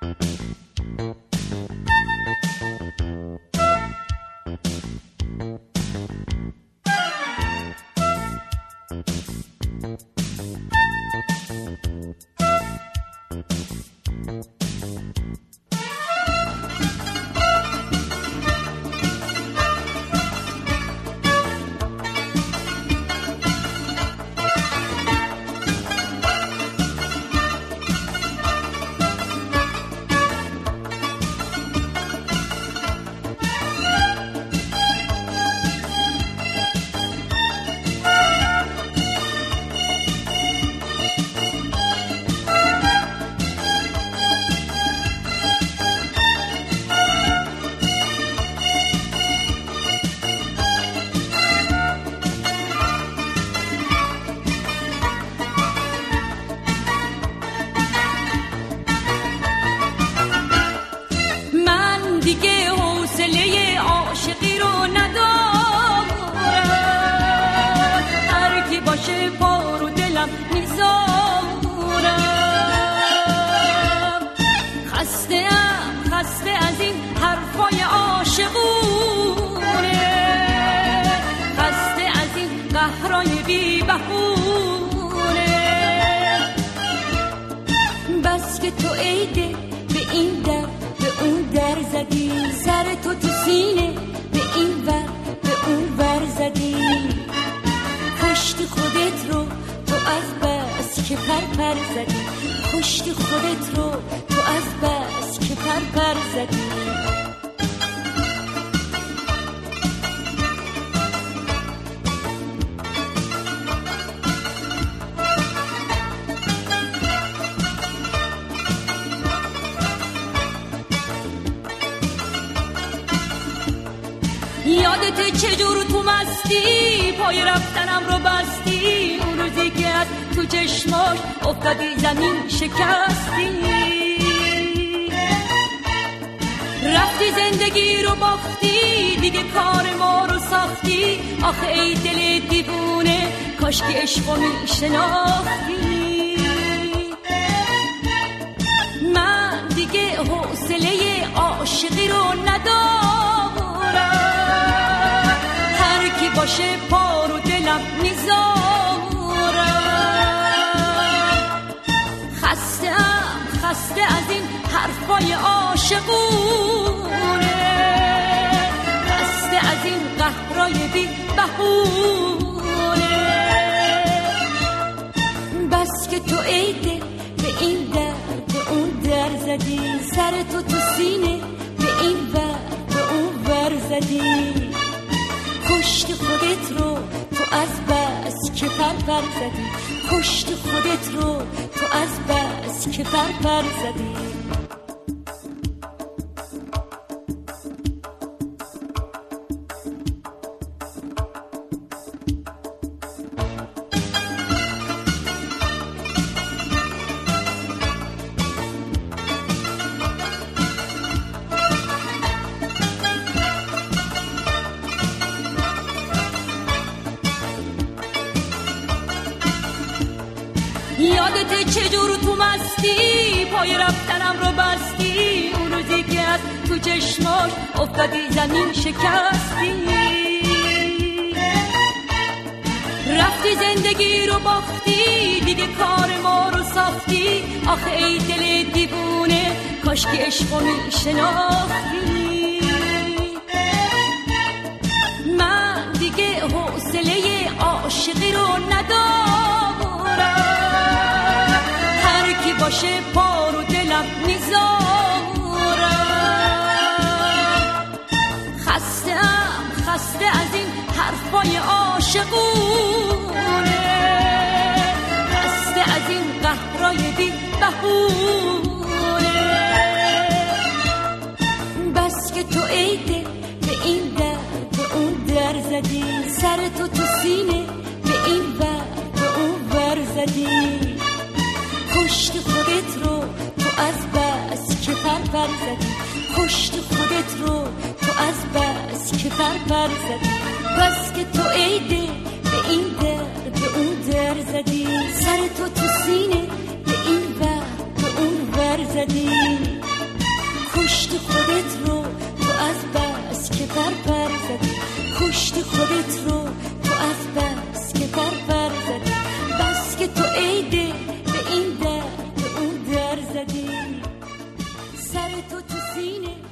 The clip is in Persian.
یادت چجور تو مستی پای رفتنم رو بستی، اون روزی که از تو چشماش افتادی زمین شکستی، رفتی زندگی رو باختی، دیگه کار ما رو ساختی. آخه ای دل دیوونه کاش که عشق رو میشناختی. من دیگه حوصله عاشقی رو ندارم، هر کی باشه پا رو دلم میذارم. خسته از این حرفای عاشقونه، خسته از این قهرای بی بهونه. بس که تو ای دل به این در به اون در زدی، سر تو سینه به این ور به اون ور زدی. کشت خودت رو تو از بس که پر زدی، کشت خودت رو تو از بس که پر زدی. یادت چجور تو مستی پای رفتنم رو بستی، اون روزی که از تو چشماش افتادی زمین شکستی، رفتی زندگی رو باختی، دیگه کار ما رو ساختی. آخه ای دل دیوونه کاش که عشق رو میشناختی. من دیگه حوصله عاشقی رو ندارم، هر کی باشه پا رو دلم میذارم. خسته از این حرفای عاشقونه، خسته از این قهرای بی بهونه. بس که تو ای دل به این در به اون در زدی، سر تو سینه به این ور به اون ور زدی. کشت خودت رو تو از بس که پر زدی، کشت خودت رو تو از بس که پر زدی. بس که تو ای دل به این در به اون در زدی، سر تو سینه به این ور به اون ور زدی. کشتی خودت رو تو از بس که پر زدی، کشتی خودت رو تو از بس که پر زدی، بس که تو عیده به این در به اون در زدی، سر تو سینه